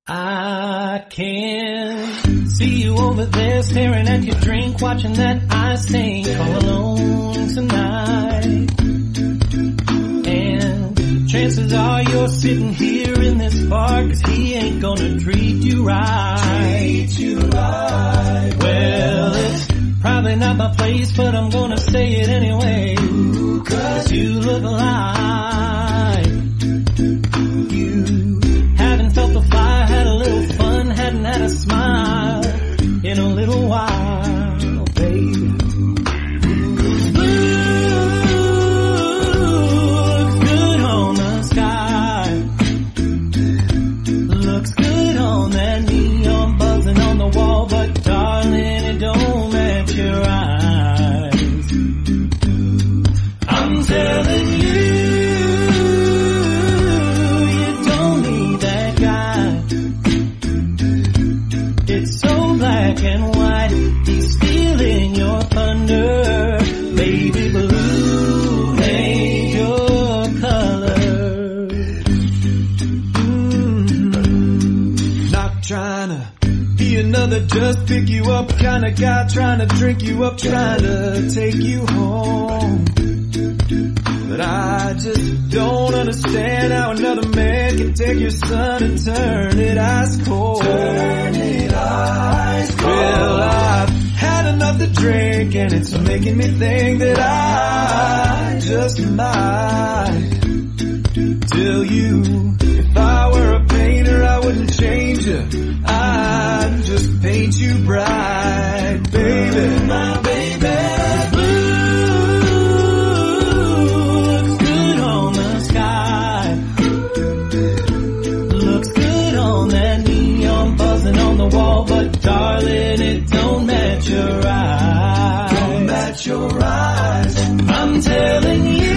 I can see you over there staring at your drink, watching that ice sink all alone tonight. And chances are you're sitting here in this bar, 'cause he ain't gonna treat you right. Well, it's probably not my place, but I'm gonna say it anyway. 'Cause you look like you haven't felt the fire, had a little fun, hadn't had a smile in a little while, baby. Looks good on the sky, looks good on that neon buzzing on the wall, but darling, it don't match your eyes. I'm telling you, you don't need that guy. It's so black and white, he's stealing your thunder. Baby blue ain't your color. Not trying to be another just pick you up kind of guy, trying to drink you up, trying to take you home. But I just don't understand how another man can take your sun and turn it ice cold. Turn it ice cold. Well, I've had enough to drink, and it's making me think that I just might tell you, if I were a painter, I wouldn't change you. I'd just paint you bright, baby. My baby. On the wall, but darling, it don't match your eyes. Don't match your eyes. I'm telling you.